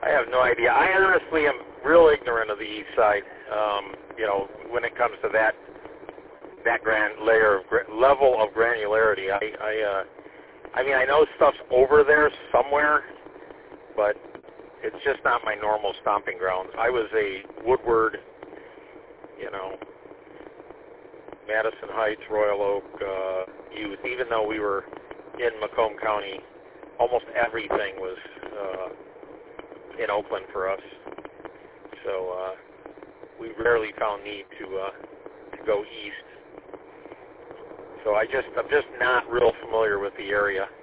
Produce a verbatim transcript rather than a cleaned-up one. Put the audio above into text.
I have no idea. I honestly am real ignorant of the east side. Um, you know, when it comes to that that grand layer of level of granularity, I I, uh, I mean I know stuff's over there somewhere, but it's just not my normal stomping grounds. I was a Woodward, you know, Madison Heights, Royal Oak uh, youth. Even though we were in Macomb County, almost everything was uh, in Oakland for us. So uh, we rarely found need to uh, to go east. So I just I'm just not real familiar with the area.